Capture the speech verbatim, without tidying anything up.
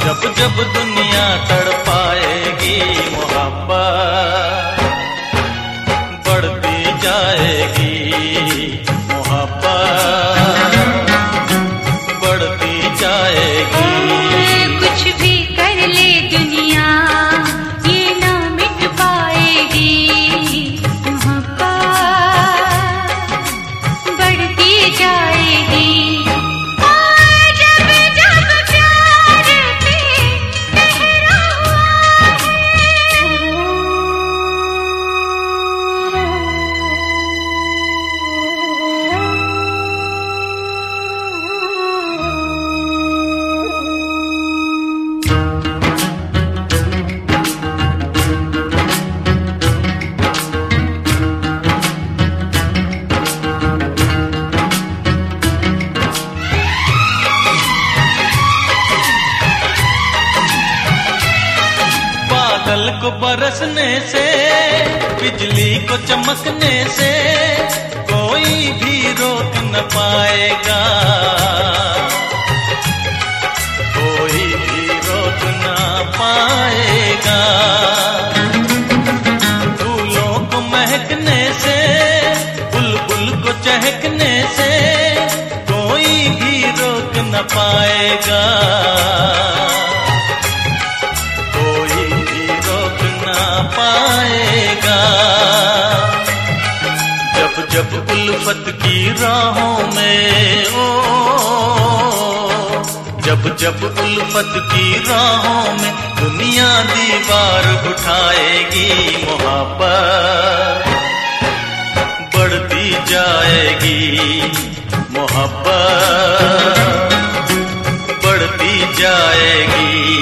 जब जब दुनिया तड़पाएगी मोहब्बत बढ़ती जाएगी, मोहब्बत बढ़ती जाएगी। कुछ भी कर ले दुनिया ये ना मिट पाएगी, मोहब्बत बढ़ती जाएगी। बादल को बरसने से, बिजली को चमकने से कोई भी रोक न पाएगा, कोई भी रोक न पाएगा। फूलों को महकने से, बुलबुल को चहकने से कोई भी रोक न पाएगा, पाएगा। जब जब उल्फत की राहों में ओ, जब जब उल्फत की राहों में दुनिया दीवार उठाएगी, मोहब्बत बढ़ती जाएगी, मोहब्बत बढ़ती जाएगी।